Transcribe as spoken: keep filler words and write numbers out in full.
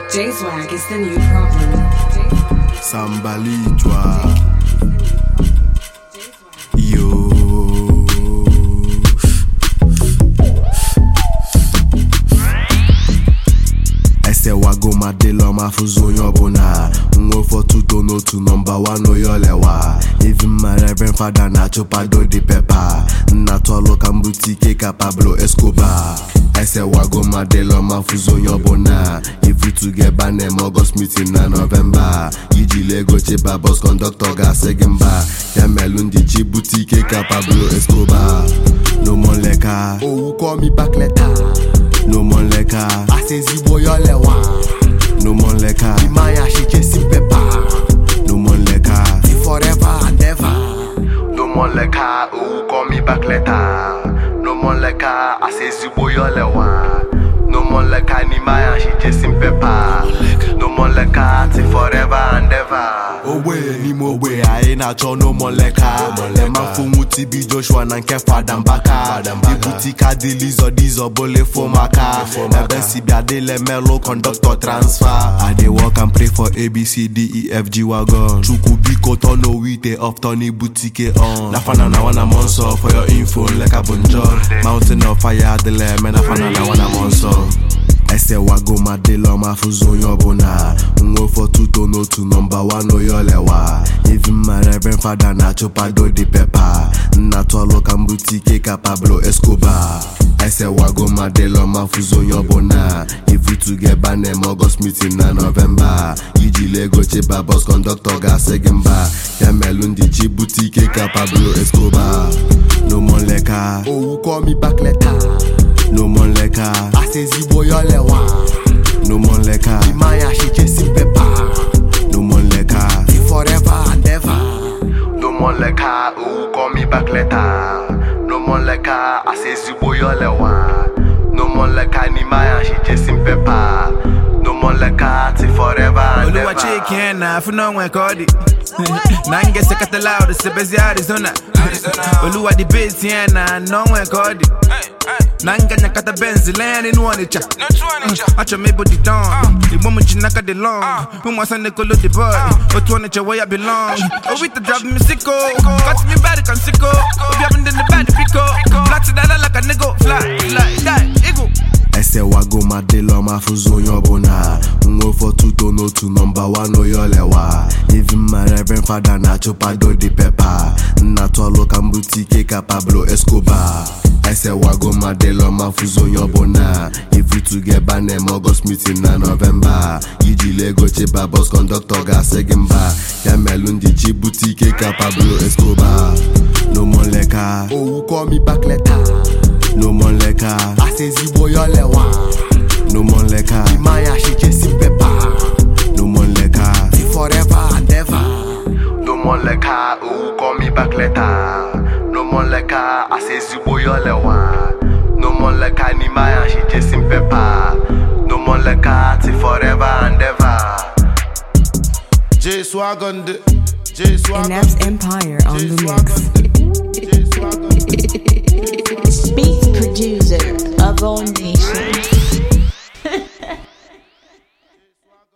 J-Swag is the new problem. Sambalitwa Yo Ese wago madelo mafuzo nyobona Nwo for tuto no to number one no yolewa Even my reverend father na chopado de pepper Na tolo kambutike Pablo Escobar Ese wago madelo mafuzo nyobona If we together name August meeting na November Iji Lego cheba boss conductor ga segimba Ya melundi chibutike ka Pablo Escobar No more leka Oh call me back later No more leka I say zibo yolewa No more leka Imaya she chasing pepper No more leka Forever and ever No more leka Oh call me back later No more leka I say zibo yolewa No more leka Imaya she chasing pepper No more leka till forever and ever Owe ni mo we I na cho no more leka Ema fumu tibi Joshua na nke fada mbaka Ibutika dilizo dizo bole fomaka Ebe si biadele melo conductor transfer I dey walk and pray for A B C D E F G wagon Chuku biko tono wite of Tony boutique on Nafana na wana monso for your info leka bonjour Mountain of fire dele me nafana na wana monso Ese wago madelo mafuzo nyobona Nwo for tuto no to number one no yolewa Even my reverend father na chopado de pepper Na tolo kambutike ka Pablo Escobar Ese wago madelo mafuzo nyobona If we together name August meeting na November Iji Lego cheba boss conductor ga segimba Ya melundi chibutike ka Pablo Escobar No more leka Oh call me back later No more leka I say zibo yolewa No more leka Imaya she chasing pepper No more leka Forever and ever No more leka Oh call me back later No more leka I say zibo yolewa No more leka Imaya she chasing pepper No more leka till forever and ever Oluwa chicken na funo nwe kodi Nange sekata loud se bezi Arizona Oluwa di beat na no nwe kodi Nanga nyakata benzi land in one cha Acha me body down The woman chinaka de long Who wants a nickel of the boy But one cha where I belong Oh with the drop me sicko Got me body can sicko If you haven't done the body pico Flat to that like a nigga Fly, fly, die, ego Ese wago madelo mafuzo nyobona Nwo for tuto no to number one no yolewa Even my reverend father na chopado de pepper Na tolo kambutike ka Pablo Escobar Ese wago madelo mafuzo nyobona If we together name August meeting na November Iji Lego cheba boss conductor ga segimba Ya melundi chibutike ka Pablo Escobar No more leka Oh call me back later No more leka I say zibo yolewa No more leka Imaya she chasing pepper No more leka Forever and ever No more leka Oh call me back later No more leka I say zibo yolewa No more leka Imaya she chasing pepper No more leka till forever and ever J-Swag on the J-Swag Inep's Empire on the mix. Beat producer of all nations.